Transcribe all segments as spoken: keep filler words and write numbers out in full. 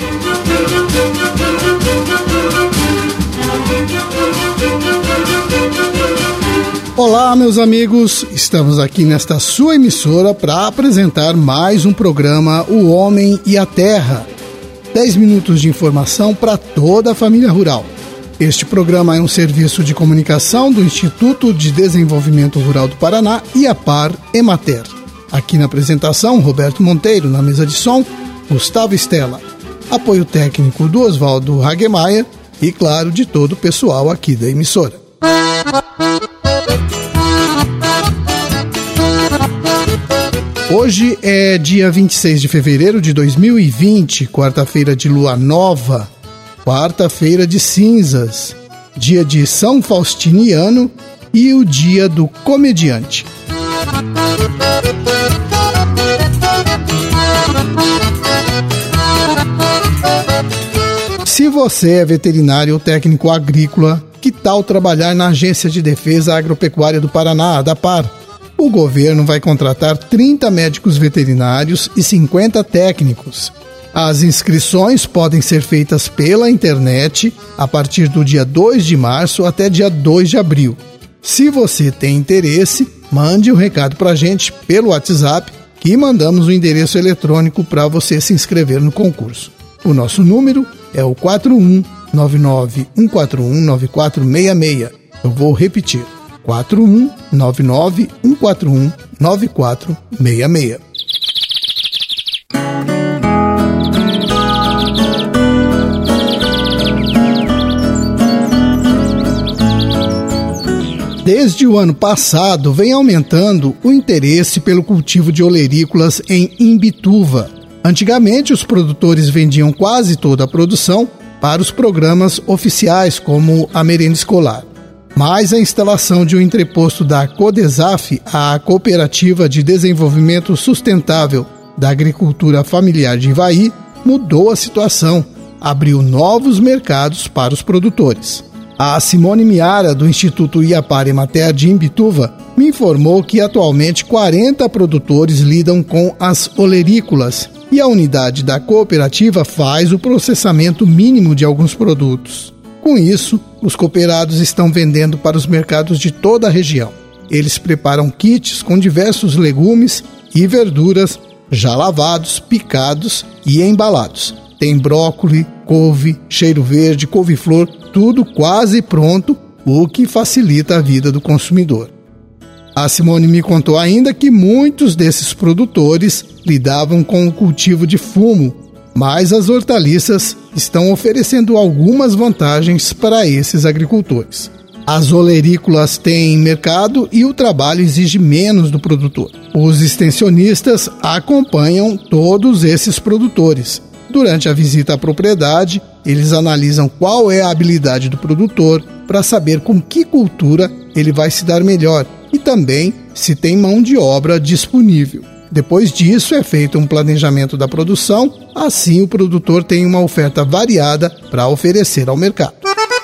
Olá, meus amigos, estamos aqui nesta sua emissora para apresentar mais um programa O Homem e a Terra. dez minutos de informação para toda a família rural. Este programa é um serviço de comunicação do Instituto de Desenvolvimento Rural do Paraná e a Par Emater. Aqui na apresentação, Roberto Monteiro, na mesa de som, Gustavo Stella. Apoio técnico do Oswaldo Hagemeyer e, claro, de todo o pessoal aqui da emissora. Hoje é dia vinte e seis de fevereiro de dois mil e vinte, quarta-feira de lua nova, quarta-feira de cinzas, dia de São Faustiniano e o dia do comediante. Se você é veterinário ou técnico agrícola, que tal trabalhar na Agência de Defesa Agropecuária do Paraná, a ADAPAR? O governo vai contratar trinta médicos veterinários e cinquenta técnicos. As inscrições podem ser feitas pela internet a partir do dia dois de março até dia dois de abril. Se você tem interesse, mande um recado para a gente pelo WhatsApp, que mandamos o endereço eletrônico para você se inscrever no concurso. O nosso número é o quatro um nove nove um quatro um nove quatro seis seis. Eu vou repetir. quatro um nove nove um quatro um nove quatro seis seis. Desde o ano passado, vem aumentando o interesse pelo cultivo de olerícolas em Imbituva. Antigamente, os produtores vendiam quase toda a produção para os programas oficiais, como a merenda escolar. Mas a instalação de um entreposto da CODESAF, a Cooperativa de Desenvolvimento Sustentável da Agricultura Familiar de Ivaí, mudou a situação, abriu novos mercados para os produtores. A Simone Miara, do Instituto Iapar Emater de Imbituva, me informou que atualmente quarenta produtores lidam com as olerícolas e a unidade da cooperativa faz o processamento mínimo de alguns produtos. Com isso, os cooperados estão vendendo para os mercados de toda a região. Eles preparam kits com diversos legumes e verduras já lavados, picados e embalados. Tem brócolis, couve, cheiro verde, couve-flor, tudo quase pronto, o que facilita a vida do consumidor. A Simone me contou ainda que muitos desses produtores lidavam com o cultivo de fumo, mas as hortaliças estão oferecendo algumas vantagens para esses agricultores. As olerícolas têm mercado e o trabalho exige menos do produtor. Os extensionistas acompanham todos esses produtores. Durante a visita à propriedade, eles analisam qual é a habilidade do produtor para saber com que cultura ele vai se dar melhor e também se tem mão de obra disponível. Depois disso, é feito um planejamento da produção, assim o produtor tem uma oferta variada para oferecer ao mercado.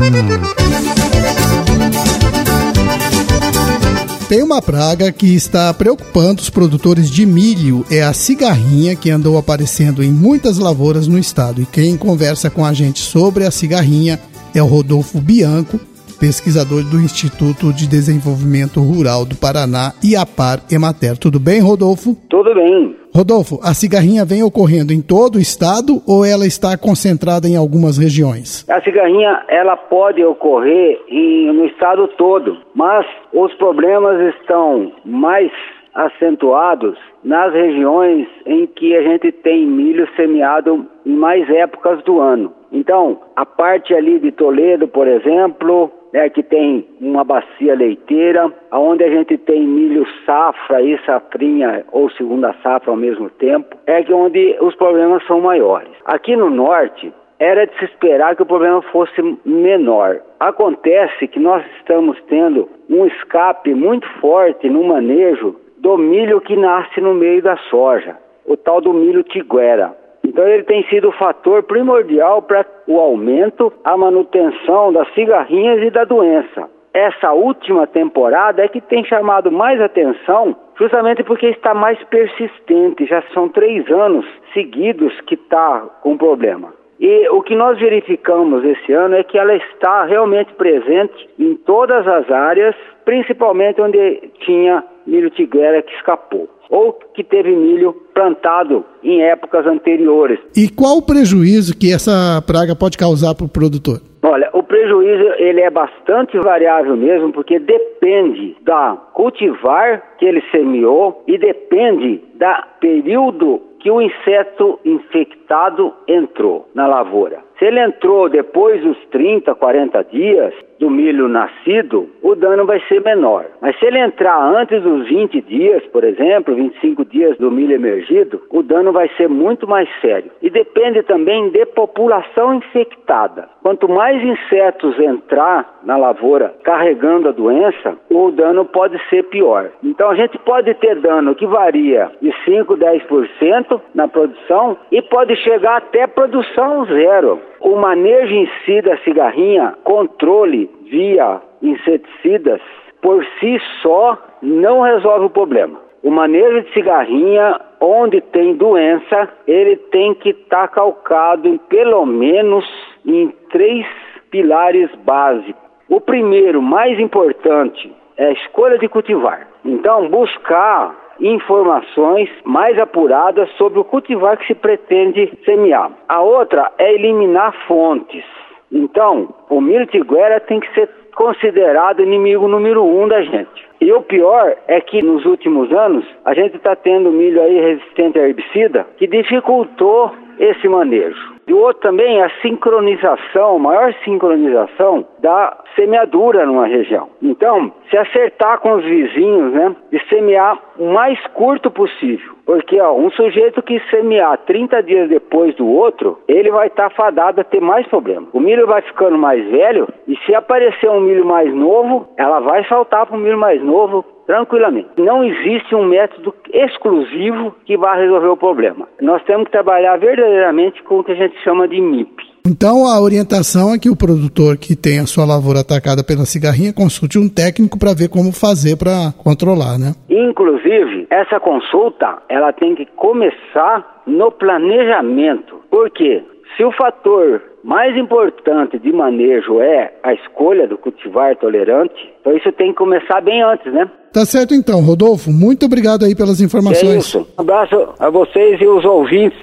Tem uma praga que está preocupando os produtores de milho, é a cigarrinha, que andou aparecendo em muitas lavouras no estado. E quem conversa com a gente sobre a cigarrinha é o Rodolfo Bianco, pesquisador do Instituto de Desenvolvimento Rural do Paraná e a Par Emater. Tudo bem, Rodolfo? Tudo bem. Rodolfo, a cigarrinha vem ocorrendo em todo o estado ou ela está concentrada em algumas regiões? A cigarrinha, ela pode ocorrer em, no estado todo, mas os problemas estão mais acentuados nas regiões em que a gente tem milho semeado em mais épocas do ano. Então, a parte ali de Toledo, por exemplo, né, que tem uma bacia leiteira, onde a gente tem milho safra e safrinha ou segunda safra ao mesmo tempo, é que onde os problemas são maiores. Aqui no norte, era de se esperar que o problema fosse menor. Acontece que nós estamos tendo um escape muito forte no manejo do milho que nasce no meio da soja, o tal do milho tiguera. Então ele tem sido o fator primordial para o aumento, a manutenção das cigarrinhas e da doença. Essa última temporada é que tem chamado mais atenção, justamente porque está mais persistente. Já são três anos seguidos que está com problema. E o que nós verificamos esse ano é que ela está realmente presente em todas as áreas, principalmente onde tinha milho tiguera que escapou, ou que teve milho plantado em épocas anteriores. E qual o prejuízo que essa praga pode causar para o produtor? Olha, o prejuízo ele é bastante variável mesmo, porque depende da cultivar que ele semeou e depende da período que o inseto infectado entrou na lavoura. Se ele entrou depois dos trinta, quarenta dias do milho nascido, o dano vai ser menor. Mas se ele entrar antes dos vinte dias, por exemplo, vinte e cinco dias do milho emergido, o dano vai ser muito mais sério. E depende também de população infectada. Quanto mais insetos entrar na lavoura carregando a doença, o dano pode ser pior. Então a gente pode ter dano que varia de cinco, dez por cento na produção e pode chegar até produção zero. O manejo em si da cigarrinha, controle via inseticidas, por si só não resolve o problema. O manejo de cigarrinha, onde tem doença, ele tem que estar tá calcado em pelo menos em três pilares básicos. O primeiro, mais importante, é a escolha de cultivar. Então, buscar informações mais apuradas sobre o cultivar que se pretende semear. A outra é eliminar fontes. Então, o milho tiguera tem que ser considerado inimigo número um da gente. E o pior é que nos últimos anos a gente está tendo milho aí resistente a herbicida que dificultou esse manejo. E o outro também é a sincronização, maior sincronização da semeadura numa região. Então, se acertar com os vizinhos, né, de semear o mais curto possível. Porque ó, um sujeito que semear trinta dias depois do outro, ele vai estar tá fadado a ter mais problema. O milho vai ficando mais velho e se aparecer um milho mais novo, ela vai saltar para o milho mais novo tranquilamente. Não existe um método exclusivo que vá resolver o problema. Nós temos que trabalhar verdadeiramente com o que a gente chama de M I P. Então a orientação é que o produtor que tem a sua lavoura atacada pela cigarrinha consulte um técnico para ver como fazer para controlar, né? Inclusive, essa consulta ela tem que começar no planejamento. Por quê? Se o fator mais importante de manejo é a escolha do cultivar tolerante, então isso tem que começar bem antes, né? Tá certo então, Rodolfo. Muito obrigado aí pelas informações. É isso. Um abraço a vocês e os ouvintes.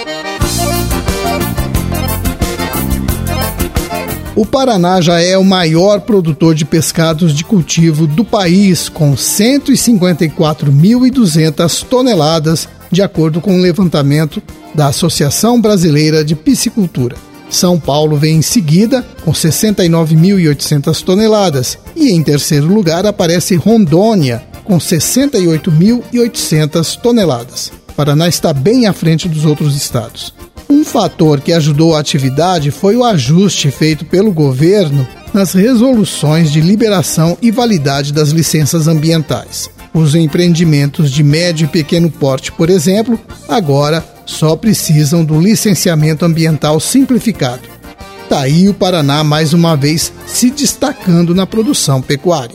O Paraná já é o maior produtor de pescados de cultivo do país, com cento e cinquenta e quatro mil e duzentas toneladas, de acordo com o levantamento da Associação Brasileira de Piscicultura. São Paulo vem em seguida, com sessenta e nove mil e oitocentas toneladas, e em terceiro lugar aparece Rondônia, com sessenta e oito mil e oitocentas toneladas. O Paraná está bem à frente dos outros estados. Um fator que ajudou a atividade foi o ajuste feito pelo governo nas resoluções de liberação e validade das licenças ambientais. Os empreendimentos de médio e pequeno porte, por exemplo, agora só precisam do licenciamento ambiental simplificado. Daí o Paraná mais uma vez se destacando na produção pecuária.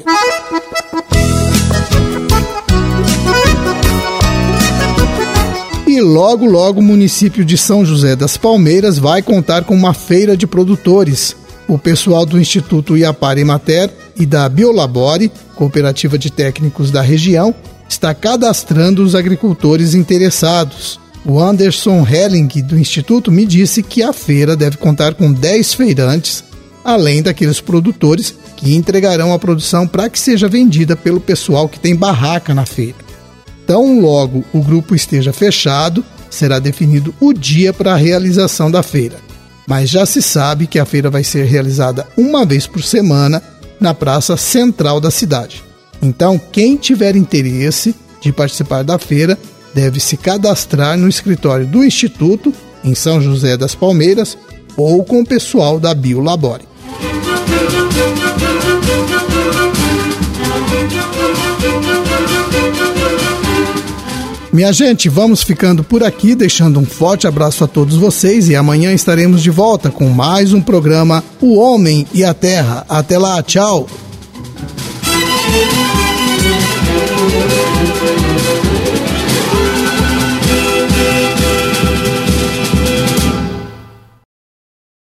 E logo, logo o município de São José das Palmeiras vai contar com uma feira de produtores. O pessoal do Instituto Iapar Emater e da Biolabore, cooperativa de técnicos da região, está cadastrando os agricultores interessados. O Anderson Helling, do Instituto, me disse que a feira deve contar com dez feirantes, além daqueles produtores que entregarão a produção para que seja vendida pelo pessoal que tem barraca na feira. Tão logo o grupo esteja fechado, será definido o dia para a realização da feira. Mas já se sabe que a feira vai ser realizada uma vez por semana na praça central da cidade. Então, quem tiver interesse de participar da feira deve se cadastrar no escritório do Instituto, em São José das Palmeiras, ou com o pessoal da Biolabore. Minha gente, vamos ficando por aqui, deixando um forte abraço a todos vocês e amanhã estaremos de volta com mais um programa O Homem e a Terra. Até lá, tchau!